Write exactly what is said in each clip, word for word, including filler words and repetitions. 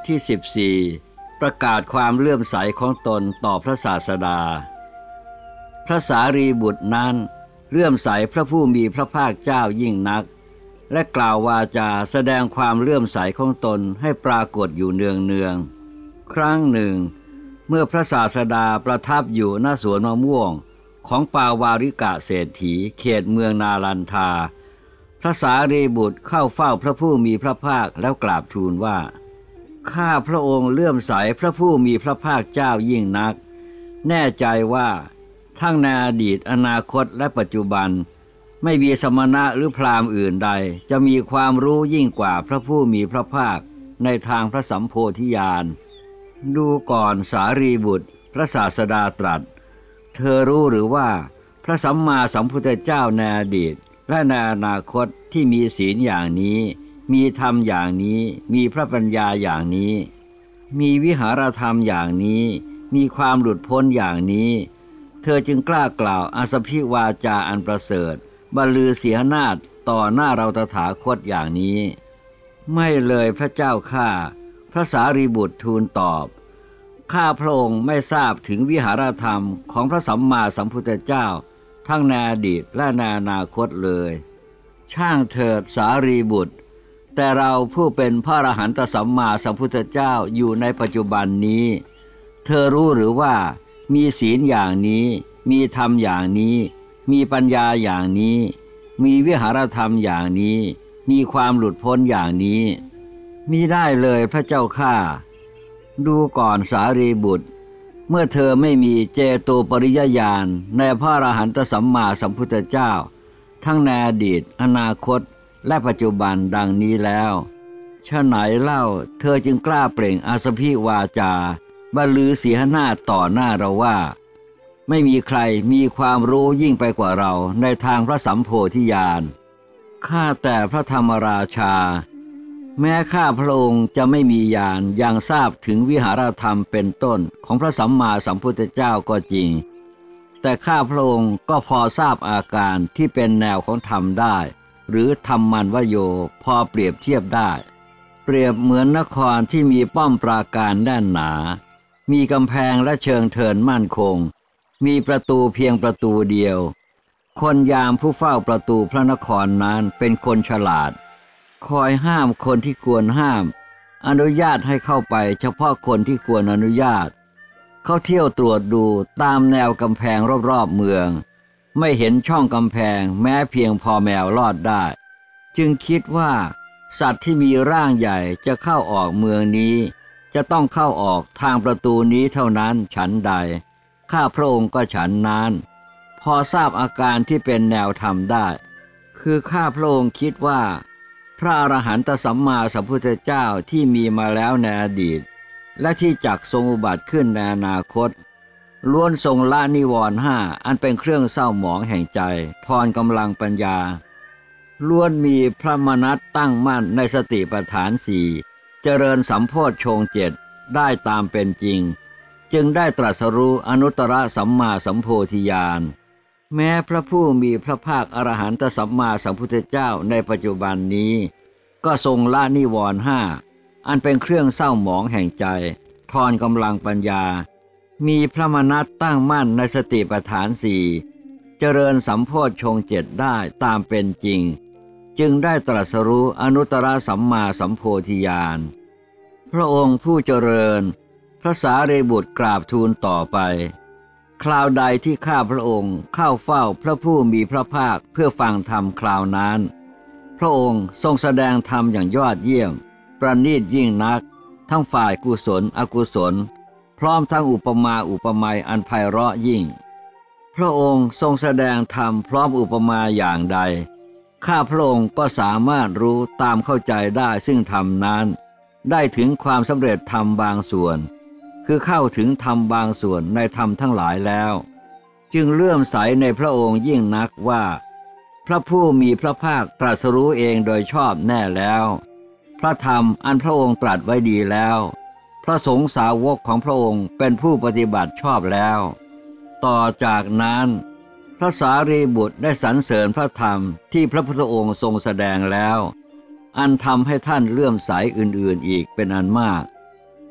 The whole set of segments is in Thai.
ที่สิบสี่ประกาศความเลื่อมใสของตนต่อพระศาสดาพระสารีบุตรนั้นเลื่อมใสพระผู้มีพระภาคเจ้ายิ่งนักและกล่าววาจาแสดงความเลื่อมใสของตนให้ปรากฏอยู่เนืองเนืองครั้งหนึ่งเมื่อพระศาสดาประทับอยู่ณสวนมะม่วงของปาวาริกะเศรษฐีเขตเมืองนาลันทาพระสารีบุตรเข้าเฝ้าพระผู้มีพระภาคแล้วกราบทูลว่าข้าพระองค์เลื่อมใสพระผู้มีพระภาคเจ้ายิ่งนักแน่ใจว่าทั้งในอดีตอนาคตและปัจจุบันไม่มีสมณะหรือพราหมณ์อื่นใดจะมีความรู้ยิ่งกว่าพระผู้มีพระภาคในทางพระสัมโพธิญาณดูก่อนสารีบุตรพระศาสดาตรัสเธอรู้หรือว่าพระสัมมาสัมพุทธเจ้าในอดีตและในอนาคตที่มีศีลอย่างนี้มีธรรมอย่างนี้มีพระปัญญาอย่างนี้มีวิหารธรรมอย่างนี้มีความหลุดพ้นอย่างนี้เธอจึงกล้ากล่าวอาสพิวาจาอันประเสริฐบรรลือเสียนาฏต่อหน้าเราตถาคตอย่างนี้ไม่เลยพระเจ้าข้าพระสารีบุตรทูลตอบข้าพระองค์ไม่ทราบถึงวิหารธรรมของพระสัมมาสัมพุทธเจ้าทั้งในอดีตและในอนาคตเลยช่างเถิดสารีบุตรแต่เราผู้เป็นพระอรหันตสัมมาสัมพุทธเจ้าอยู่ในปัจจุบันนี้เธอรู้หรือว่ามีศีลอย่างนี้มีธรรมอย่างนี้มีปัญญาอย่างนี้มีวิหารธรรมอย่างนี้มีความหลุดพ้นอย่างนี้มิได้เลยพระเจ้าข้าดูก่อนสารีบุตรเมื่อเธอไม่มีเจโตปริยญาณในพระอรหันตสัมมาสัมพุทธเจ้าทั้งในอดีตอนาคตและปัจจุบันดังนี้แล้วฉะไหนเล่าเธอจึงกล้าเปล่งอาสพิวาจาบรรลือเสียหน้าต่อหน้าเราว่าไม่มีใครมีความรู้ยิ่งไปกว่าเราในทางพระสัมโพธิญาณข้าแต่พระธรรมราชาแม้ข้าพระองค์จะไม่มีญาณยังทราบถึงวิหารธรรมเป็นต้นของพระสัมมาสัมพุทธเจ้าก็จริงแต่ข้าพระองค์ก็พอทราบอาการที่เป็นแนวของธรรมได้หรือธรรมมันวโยพอเปรียบเทียบได้เปรียบเหมือนนครที่มีป้อมปราการแน่นหนามีกำแพงและเชิงเทินมั่นคงมีประตูเพียงประตูเดียวคนยามผู้เฝ้าประตูพระนครนั้นเป็นคนฉลาดคอยห้ามคนที่ควรห้ามอนุญาตให้เข้าไปเฉพาะคนที่ควรอนุญาตเขาเที่ยวตรวจดูตามแนวกำแพงรอบๆเมืองไม่เห็นช่องกำแพงแม้เพียงพอแมวรอดได้จึงคิดว่าสัตว์ที่มีร่างใหญ่จะเข้าออกเมืองนี้จะต้องเข้าออกทางประตูนี้เท่านั้นฉันใดข้าพระองค์ก็ฉันนั้นพอทราบอาการที่เป็นแนวธรรมได้คือข้าพระองค์คิดว่าพระอรหันตสัมมาสัมพุทธเจ้าที่มีมาแล้วในอดีตและที่จักทรงอุบัติขึ้นในอนาคตล้วนทรงละนิวรณ์ห้าอันเป็นเครื่องเศร้าหมองแห่งใจทอนกำลังปัญญาล้วนมีพระมนัสตั้งมั่นในสติปัฏฐานสี่เจริญสัมโพชฌงค์เจ็ดได้ตามเป็นจริงจึงได้ตรัสรู้อนุตตรสัมมาสัมโพธิญาณแม้พระผู้มีพระภาคอรหันตสัมมาสัมพุทธเจ้าในปัจจุบันนี้ก็ทรงละนิวรณ์ห้าอันเป็นเครื่องเศร้าหมองแห่งใจทอนกำลังปัญญามีพระมนัสตั้งมั่นในสติปัฏฐานสี่เจริญสัมโพชฌงค์เจ็ดได้ตามเป็นจริงจึงได้ตรัสรู้อนุตตรสัมมาสัมโพธิญาณพระองค์ผู้เจริญพระสารีบุตรกราบทูลต่อไปคราวใดที่ข้าพระองค์เข้าเฝ้าพระผู้มีพระภาคเพื่อฟังธรรมคราวนั้นพระองค์ทรงแสดงธรรมอย่างยอดเยี่ยมประณีตยิ่งนักทั้งฝ่ายกุศลอกุศลพร้อมทั้งอุปมาอุปไมยอันไพเราะยิ่งพระองค์ทรงแสดงธรรมพร้อมอุปมาอย่างใดข้าพระองค์ก็สามารถรู้ตามเข้าใจได้ซึ่งธรรมนั้นได้ถึงความสำเร็จธรรมบางส่วนคือเข้าถึงธรรมบางส่วนในธรรมทั้งหลายแล้วจึงเลื่อมใสในพระองค์ยิ่งนักว่าพระผู้มีพระภาคตรัสรู้เองโดยชอบแน่แล้วพระธรรมอันพระองค์ตรัสไว้ดีแล้วพระสงฆ์สาวกของพระองค์เป็นผู้ปฏิบัติชอบแล้วต่อจากนั้นพระสารีบุตรได้สรรเสริญพระธรรมที่พระพุทธองค์ทรงแสดงแล้วอันทำให้ท่านเลื่อมใสอื่นๆอีกเป็นอันมาก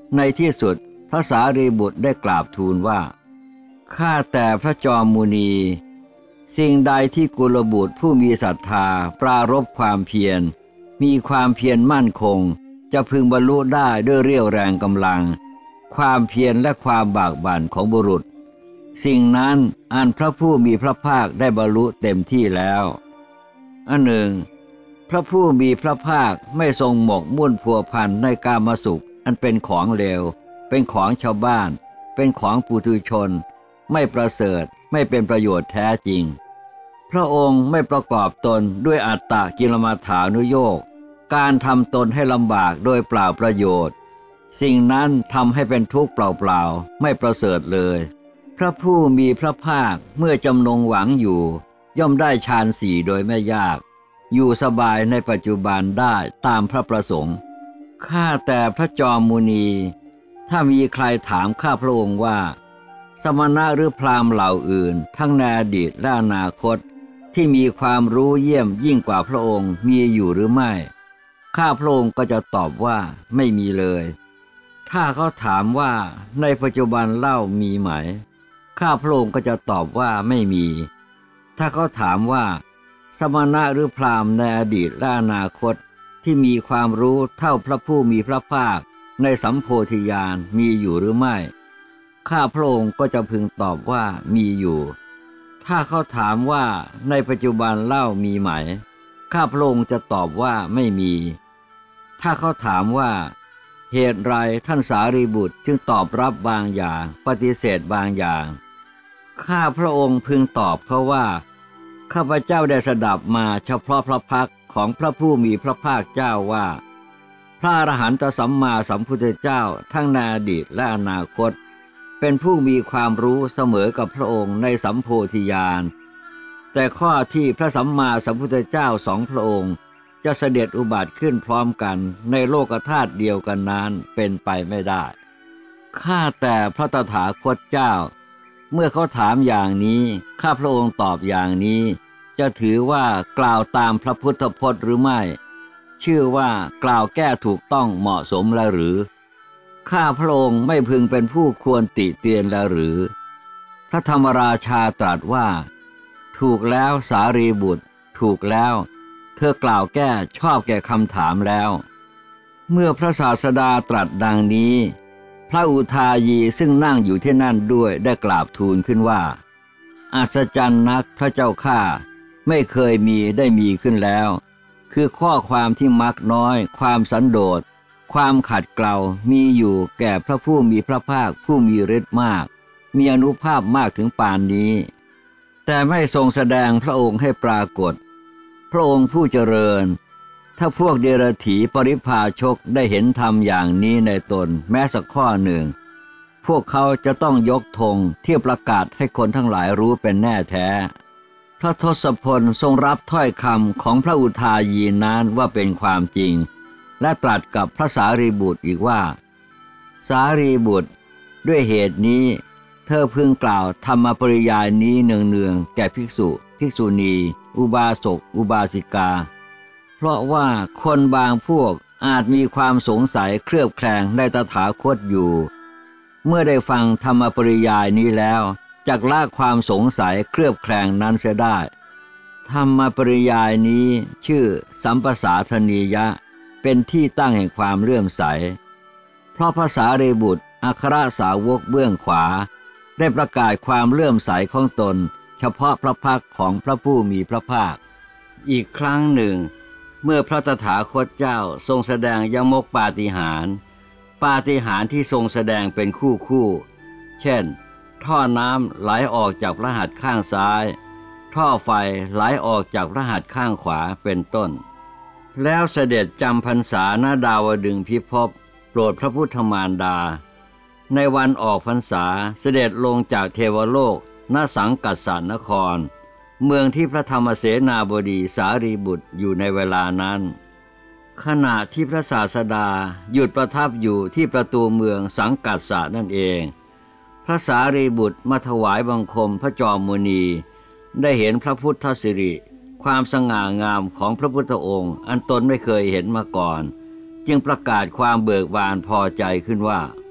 ในที่สุดพระสารีบุตรได้กราบทูลว่าข้าแต่พระจอมมุนีสิ่งใดที่กุลบุตรผู้มีศรัทธาปรารภความเพียรมีความเพียรมั่นคงจะพึงบรรลุได้ด้วยเรี่ยวแรงกำลังความเพียรและความบากบั่นของบุรุษสิ่งนั้นอันพระผู้มีพระภาคได้บรรลุเต็มที่แล้วอันหนึ่งพระผู้มีพระภาคไม่ทรงหมกมุ่นพัวพันในกามสุขอันเป็นของเลวเป็นของชาวบ้านเป็นของปุถุชนไม่ประเสริฐไม่เป็นประโยชน์แท้จริงพระองค์ไม่ประกอบตนด้วยอัตตกิลมัฏฐานุโยคการทำตนให้ลำบากโดยเปล่าประโยชน์สิ่งนั้นทำให้เป็นทุกข์เปล่าๆไม่ประเสริฐเลยพระผู้มีพระภาคเมื่อจำนงหวังอยู่ย่อมได้ฌานสี่โดยไม่ยากอยู่สบายในปัจจุบันได้ตามพระประสงค์ข้าแต่พระจอมมุนีถ้ามีใครถามข้าพระองค์ว่าสมณะหรือพราหมณ์เหล่าอื่นทั้งในอดีตและอนาคตที่มีความรู้เยี่ยมยิ่งกว่าพระองค์มีอยู่หรือไม่ข้าพระองค์ก็จะตอบว่าไม่มีเลยถ้าเขาถามว่าในปัจจุบันเล่ามีไหมข้าพระองค์ก็จะตอบว่าไม่มีถ้าเขาถามว่าสมณะหรือพราหมณ์ในอดีตและอนาคตที่มีความรู้เท่าพระผู้มีพระภาคในสัมโพธิญาณมีอยู่หรือไม่ข้าพระองค์ก็จะพึงตอบว่ามีอยู่ถ้าเขาถามว่าในปัจจุบันเล่ามีไหมข้าพระองค์จะตอบว่าไม่มีถ้าเขาถามว่าเหตุไรท่านสารีบุตรจึงตอบรับบางอย่างปฏิเสธบางอย่างข้าพระองค์พึงตอบเขาว่าข้าพเจ้าได้สดับมาเฉพาะพระพักของพระผู้มีพระภาคเจ้าว่าพระอรหันตสัมมาสัมพุทธเจ้าทั้งในอดีตและอนาคตเป็นผู้มีความรู้เสมอกับพระองค์ในสัมโพธิญาณแต่ข้อที่พระสัมมาสัมพุทธเจ้าสองพระองค์จะเสด็จอุบัติขึ้นพร้อมกันในโลกธาตุเดียวกันนั้นเป็นไปไม่ได้ข้าแต่พระตถาคตเจ้าเมื่อเขาถามอย่างนี้ข้าพระองค์ตอบอย่างนี้จะถือว่ากล่าวตามพระพุทธพจน์หรือไม่ชื่อว่ากล่าวแก้ถูกต้องเหมาะสมแล้วหรือข้าพระองค์ไม่พึงเป็นผู้ควรติเตียนแล้วหรือพระธรรมราชาตรัสว่าถูกแล้วสารีบุตรถูกแล้วเธอกล่าวแก้ชอบแก่คำถามแล้วเมื่อพระศาสดาตรัสดังนี้พระอุทายีซึ่งนั่งอยู่ที่นั่นด้วยได้กราบทูลขึ้นว่าอัศจรรย์นักพระเจ้าข้าไม่เคยมีได้มีขึ้นแล้วคือข้อความที่มักน้อยความสันโดษความขัดเกลามีอยู่แก่พระผู้มีพระภาคผู้มีฤทธิ์มากมีอานุภาพมากถึงปานนี้แต่ไม่ทรงแสดงพระองค์ให้ปรากฏพระองค์ผู้เจริญถ้าพวกเดรัจฉีปริพาชกได้เห็นธรรมอย่างนี้ในตนแม้สักข้อหนึ่งพวกเขาจะต้องยกธงที่ประกาศให้คนทั้งหลายรู้เป็นแน่แท้พระทศพลทรงรับถ้อยคำของพระอุทายีนั้นว่าเป็นความจริงและตรัสกับพระสารีบุตรอีกว่าสารีบุตรด้วยเหตุนี้เธอพึงกล่าวธรรมปริยายนี้เนืองๆแก่ภิกษุภิกษุณีอุบาสกอุบาสิกาเพราะว่าคนบางพวกอาจมีความสงสัยเคลือบแคลงในตถาคตอยู่เมื่อได้ฟังธรรมปริยายนี้แล้วจักละความสงสัยเคลือบแคลงนั้นเสียได้ธรรมปริยายนี้ชื่อสัมปสาทนียะเป็นที่ตั้งแห่งความเลื่อมใสเพราะพระสารีบุตรอัครสาวกเบื้องขวาได้ประกาศความเลื่อมใสของตนเฉพาะพระพักของพระผู้มีพระภาคอีกครั้งหนึ่งเมื่อพระตถาคตเจ้าทรงแสดงยมกปาฏิหาริย์ปาฏิหาริย์ที่ทรงแสดงเป็นคู่คู่เช่นท่อน้ำไหลออกจากพระหัตถ์ข้างซ้ายท่อไฟไหลออกจากพระหัตถ์ข้างขวาเป็นต้นแล้วเสด็จจำพรรษาณดาวดึงส์พิภพโปรดพระพุทธมารดาในวันออกพรรษาเสด็จลงจากเทวโลกณสังกัสสนครเมืองที่พระธรรมเสนาบดีสารีบุตรอยู่ในเวลานั้นขณะที่พระศาสดาหยุดประทับอยู่ที่ประตูเมืองสังกัสสะนั่นเองพระสารีบุตรมาถวายบังคมพระจอมมุนีได้เห็นพระพุทธสิริความสง่างามของพระพุทธองค์อันตนไม่เคยเห็นมาก่อนจึงประกาศความเบิกบานพอใจขึ้นว่า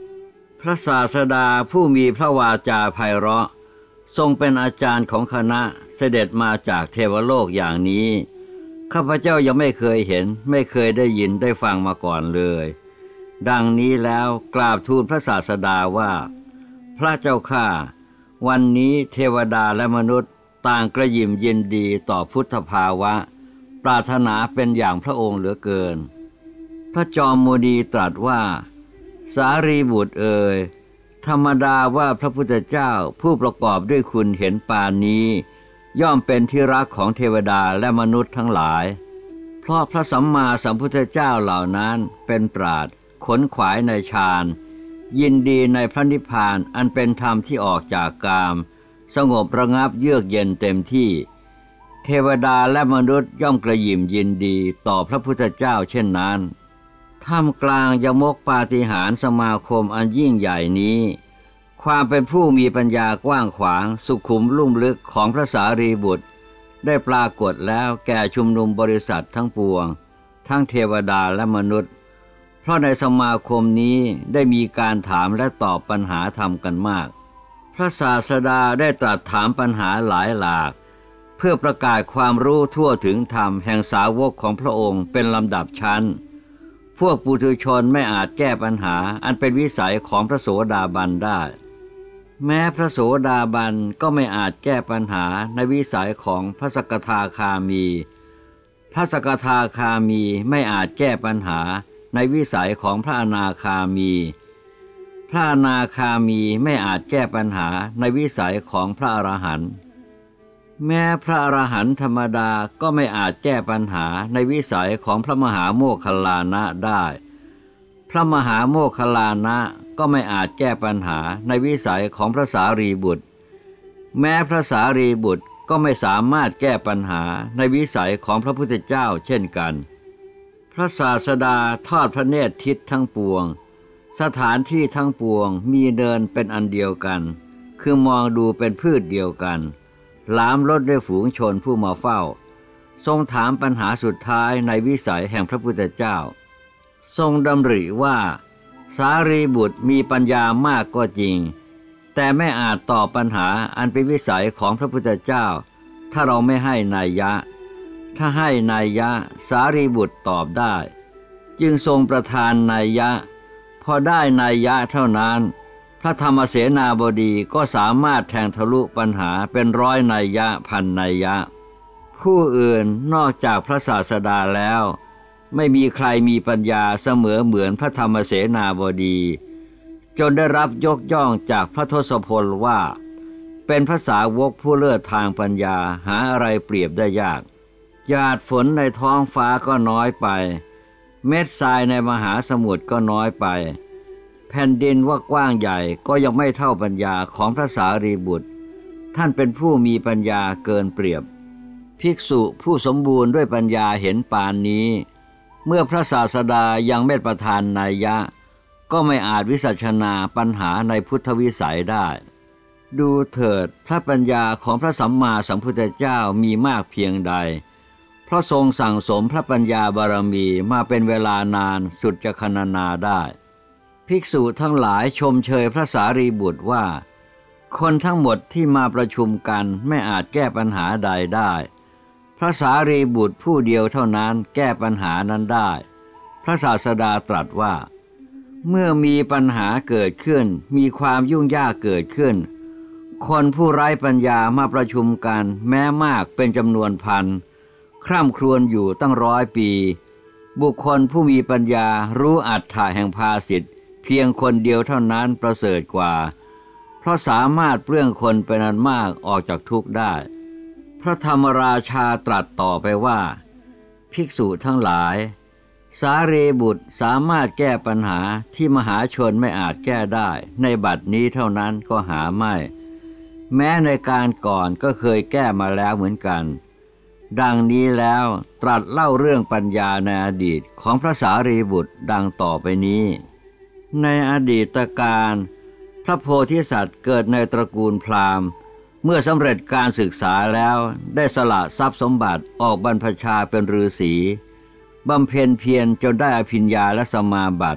พระศาสดาผู้มีพระวาจาไพเราะทรงเป็นอาจารย์ของคณะเสด็จมาจากเทวโลกอย่างนี้ข้าพเจ้ายังไม่เคยเห็นไม่เคยได้ยินได้ฟังมาก่อนเลยดังนี้แล้วกราบทูลพระศาสดาว่าพระเจ้าข้าวันนี้เทวดาและมนุษย์ต่างกระยิมยินดีต่อพุทธภาวะปรารถนาเป็นอย่างพระองค์เหลือเกินพระจอมโมดีตรัสว่าสารีบุตรเอ่ยธรรมดาว่าพระพุทธเจ้าผู้ประกอบด้วยคุณเห็นปานนี้ย่อมเป็นที่รักของเทวดาและมนุษย์ทั้งหลายเพราะพระสัมมาสัมพุทธเจ้าเหล่านั้นเป็นปราชญ์ขนขวายในฌานยินดีในพระนิพพานอันเป็นธรรมที่ออกจากกามสงบระงับเยือกเย็นเต็มที่เทวดาและมนุษย์ย่อมกระยิมยินดีต่อพระพุทธเจ้าเช่นนั้นท่ามกลางยมกปาฏิหาริย์สมาคมอันยิ่งใหญ่นี้ความเป็นผู้มีปัญญากว้างขวางสุขุมลุ่มลึกของพระสารีบุตรได้ปรากฏแล้วแก่ชุมนุมบริษัททั้งปวงทั้งเทวดาและมนุษย์เพราะในสมาคมนี้ได้มีการถามและตอบปัญหาธรรมกันมากพระศาสดาได้ตรัสถามปัญหาหลายหลากเพื่อประกาศความรู้ทั่วถึงธรรมแห่งสาวกของพระองค์เป็นลำดับชั้นพวกปุถุชนไม่อาจแก้ปัญหาอันเป็นวิสัยของพระโสดาบันได้แม้พระโสดาบันก็ไม่อาจแก้ปัญหาในวิสัยของพระสกทาคามีพระสกทาคามีไม่อาจแก้ปัญหาในวิสัยของพระอนาคามีพระอนาคามีไม่อาจแก้ปัญหาในวิสัยของพระอรหันต์แม้พระอรหันต์ธรรมดาก็ไม่อาจแก้ปัญหาในวิสัยของพระมหาโมคคัลลานะได้พระมหาโมคคัลลานะก็ไม่อาจแก้ปัญหาในวิสัยของพระสารีบุตรแม้พระสารีบุตรก็ไม่สามารถแก้ปัญหาในวิสัยของพระพุทธเจ้าเช่นกันพระศาสดาทอดพระเนตรทิศทั้งปวงสถานที่ทั้งปวงมีเดินเป็นอันเดียวกันคือมองดูเป็นพืชเดียวกันหลามรถด้วยฝูงชนผู้มาเฝ้าทรงถามปัญหาสุดท้ายในวิสัยแห่งพระพุทธเจ้าทรงดำริว่าสารีบุตรมีปัญญามากก็จริงแต่ไม่อาจตอบปัญหาอันเป็นวิสัยของพระพุทธเจ้าถ้าเราไม่ให้นัยยะถ้าให้นัยยะสารีบุตรตอบได้จึงทรงประทานนัยยะพอได้นัยยะเท่านั้นพระธรรมเสนาบดีก็สามารถแทงทะลุปัญหาเป็นร้อยนัยยะพันนัยยะผู้อื่นนอกจากพระศาสดาแล้วไม่มีใครมีปัญญาเสมอเหมือนพระธรรมเสนาบดีจนได้รับยกย่องจากพระทศพลว่าเป็นพระสาวกผู้เลิศทางปัญญาหาอะไรเปรียบได้ยากหยาดฝนในท้องฟ้าก็น้อยไปเม็ดทรายในมหาสมุทรก็น้อยไปแผ่นดินว่ากว้างใหญ่ก็ยังไม่เท่าปัญญาของพระสารีบุตรท่านเป็นผู้มีปัญญาเกินเปรียบภิกษุผู้สมบูรณ์ด้วยปัญญาเห็นปานนี้เมื่อพระศาสดายังไม่ประทานนัยยะก็ไม่อาจวิสัชนาปัญหาในพุทธวิสัยได้ดูเถิดพระปัญญาของพระสัมมาสัมพุทธเจ้ามีมากเพียงใดเพราะทรงสั่งสมพระปัญญาบารมีมาเป็นเวลานานสุดจะครรณนาได้ภิกษุทั้งหลายชมเชยพระสารีบุตรว่าคนทั้งหมดที่มาประชุมกันไม่อาจแก้ปัญหาใดได้พระสารีบุตรผู้เดียวเท่านั้นแก้ปัญหานั้นได้พระศาสดาตรัสว่าเมื่อมีปัญหาเกิดขึ้นมีความยุ่งยากเกิดขึ้นคนผู้ไร้ปัญญามาประชุมกันแม้มากเป็นจำนวนพันคร่ำครวญอยู่ตั้งร้อยปีบุคคลผู้มีปัญญารู้อัตถะแห่งภาสิทธิ์เพียงคนเดียวเท่านั้นประเสริฐกว่าเพราะสามารถเปลื้องคนเป็นอันมากออกจากทุกข์ได้พระธรรมราชาตรัสต่อไปว่าภิกษุทั้งหลายสารีบุตรสามารถแก้ปัญหาที่มหาชนไม่อาจแก้ได้ในบัดนี้เท่านั้นก็หาไม่แม้ในการก่อนก็เคยแก้มาแล้วเหมือนกันดังนี้แล้วตรัสเล่าเรื่องปัญญาในอดีตของพระสารีบุตรดังต่อไปนี้ในอดีตการพระโพธิสัตว์เกิดในตระกูลพราหมณ์เมื่อสำเร็จการศึกษาแล้วได้สละทรัพย์สมบัติออกบรรพชาเป็นฤาษีบำเพ็ญเพียรจนได้อภิญญาและสมาบัติ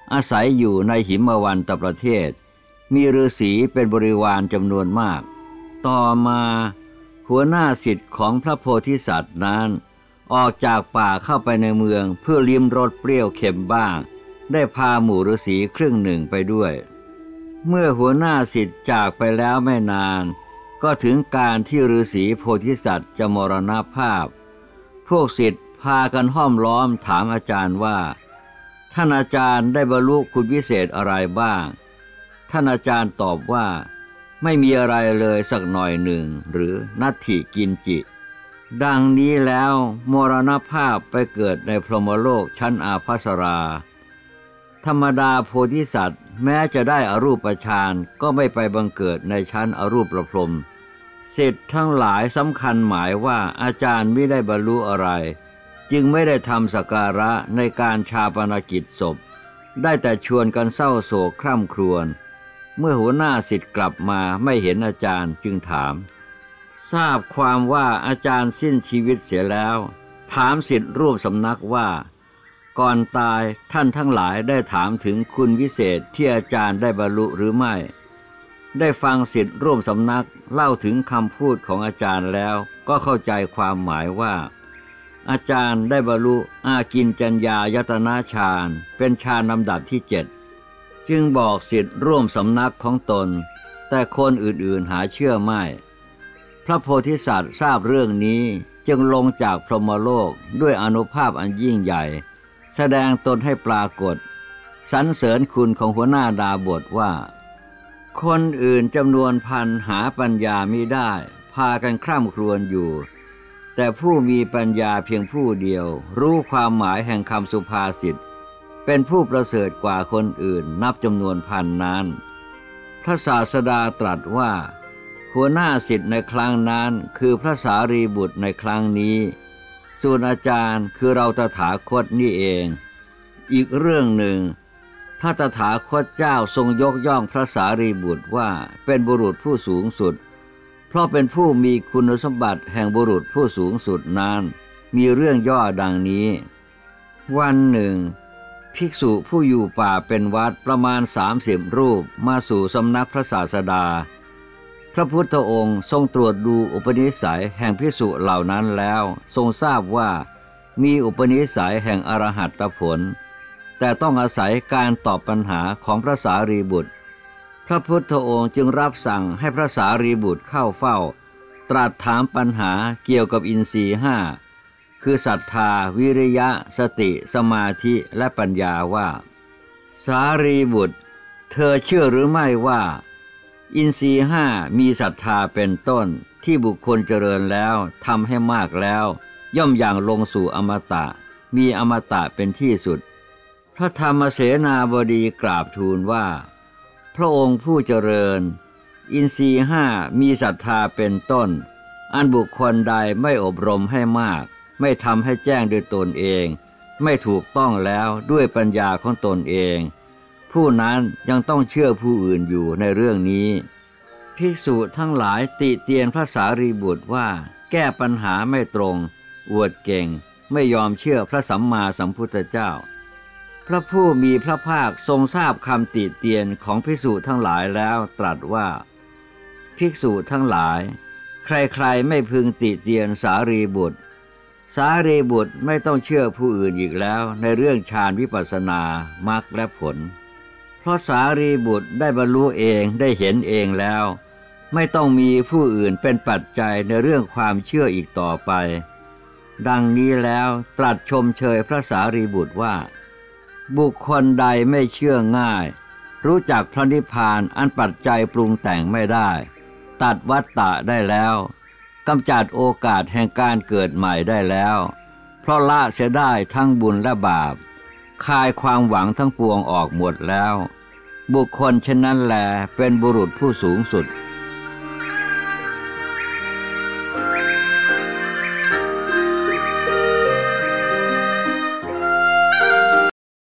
อาศัยอยู่ในหิมวันตประเทศมีฤาษีเป็นบริวารจำนวนมากต่อมาหัวหน้าศิษย์ของพระโพธิสัตว์นั้นออกจากป่าเข้าไปในเมืองเพื่อลิ้มรสเปรี้ยวเค็มบ้างได้พาหมู่ฤาษีครึ่งหนึ่งไปด้วยเมื่อหัวหน้าศิษย์จากไปแล้วไม่นานก็ถึงการที่ฤาษีโพธิสัตว์จะมรณภาพพวกศิษย์พากันห้อมล้อมถามอาจารย์ว่าท่านอาจารย์ได้บรรลุคุณวิเศษอะไรบ้างท่านอาจารย์ตอบว่าไม่มีอะไรเลยสักหน่อยหนึ่งหรือนัตถิกินจิดังนี้แล้วมรณภาพไปเกิดในพรหมโลกชั้นอาภัสราธรรมดาโพธิสัตว์แม้จะได้อรูปฌานก็ไม่ไปบังเกิดในชั้นอรูปพรหมศิษย์ทั้งหลายสำคัญหมายว่าอาจารย์ไม่ได้บรรลุอะไรจึงไม่ได้ทำสักการะในการชาปนกิจศพได้แต่ชวนกันเศร้าโศกคร่ำครวญเมื่อหัวหน้าศิษย์กลับมาไม่เห็นอาจารย์จึงถามทราบความว่าอาจารย์สิ้นชีวิตเสียแล้วถามศิษย์ร่วมสำนักว่าก่อนตายท่านทั้งหลายได้ถามถึงคุณวิเศษที่อาจารย์ได้บรรลุหรือไม่ได้ฟังศิษย์ร่วมสำนักเล่าถึงคำพูดของอาจารย์แล้วก็เข้าใจความหมายว่าอาจารย์ได้บรรลุอากินจัญญายตนะฌานเป็นฌานลำดับที่เจ็ดจึงบอกศิษย์ร่วมสำนักของตนแต่คนอื่นๆหาเชื่อไม่พระโพธิสัตว์ทราบเรื่องนี้จึงลงจากพรหมโลกด้วยอานุภาพอันยิ่งใหญ่แสดงตนให้ปรากฏสรรเสริญคุณของหัวหน้าดาบทว่าคนอื่นจำนวนพันหาปัญญามิได้พากันคร่ำครวญอยู่แต่ผู้มีปัญญาเพียงผู้เดียวรู้ความหมายแห่งคำสุภาษิตเป็นผู้ประเสริฐกว่าคนอื่นนับจำนวนพันนั้นพระศาสดาตรัสว่าหัวหน้าศิษย์ในครั้งนั้นคือพระสารีบุตรในครั้งนี้ส่วนอาจารย์คือเราตถาคตนี่เองอีกเรื่องหนึ่งพระตถาคตเจ้าทรงยกย่องพระสารีบุตรว่าเป็นบุรุษผู้สูงสุดเพราะเป็นผู้มีคุณสมบัติแห่งบุรุษผู้สูงสุดนั้นมีเรื่องย่อดังนี้วันหนึ่งภิกษุผู้อยู่ป่าเป็นวัดประมาณสามสิบรูปมาสู่สำนักพระศาสดาพระพุทธองค์ทรงตรวจดูอุปนิสัยแห่งภิกษุเหล่านั้นแล้วทรงทราบว่ามีอุปนิสัยแห่งอรหัตผลแต่ต้องอาศัยการตอบปัญหาของพระสารีบุตรพระพุทธองค์จึงรับสั่งให้พระสารีบุตรเข้าเฝ้าตรัสถามปัญหาเกี่ยวกับอินทรีย์ห้าคือศรัทธาวิริยะสติสมาธิและปัญญาว่าสารีบุตรเธอเชื่อหรือไม่ว่าอินทรีย์ห้ามีศรัทธาเป็นต้นที่บุคคลเจริญแล้วทำให้มากแล้วย่อมอย่างลงสู่อมตะมีอมตะเป็นที่สุดพระธรรมเสนาบดีกราบทูลว่าพระองค์ผู้เจริญอินทรีย์ห้ามีศรัทธาเป็นต้นอันบุคคลใดไม่อบรมให้มากไม่ทำให้แจ้งด้วยตนเองไม่ถูกต้องแล้วด้วยปัญญาของตนเองผู้นั้นยังต้องเชื่อผู้อื่นอยู่ในเรื่องนี้ภิกษุทั้งหลายติเตียนพระสารีบุตรว่าแก้ปัญหาไม่ตรงอวดเก่งไม่ยอมเชื่อพระสัมมาสัมพุทธเจ้าพระผู้มีพระภาคทรงทราบคำติเตียนของภิกษุทั้งหลายแล้วตรัสว่าภิกษุทั้งหลายใครๆไม่พึงติเตียนสารีบุตรสารีบุตรไม่ต้องเชื่อผู้อื่นอีกแล้วในเรื่องฌานวิปัสสนามรรคและผลเพราะสารีบุตรได้บรรลุเองได้เห็นเองแล้วไม่ต้องมีผู้อื่นเป็นปัจจัยในเรื่องความเชื่ออีกต่อไปดังนี้แล้วตรัสชมเชยพระสารีบุตรว่าบุคคลใดไม่เชื่อง่ายรู้จักพระนิพพานอันปัจจัยปรุงแต่งไม่ได้ตัดวัฏฏะได้แล้วกำจัดโอกาสแห่งการเกิดใหม่ได้แล้วเพราะละเสียได้ทั้งบุญและบาปคายความหวังทั้งปวงออกหมดแล้วบุคคลเช่นนั้นแลเป็นบุรุษผู้สูงสุด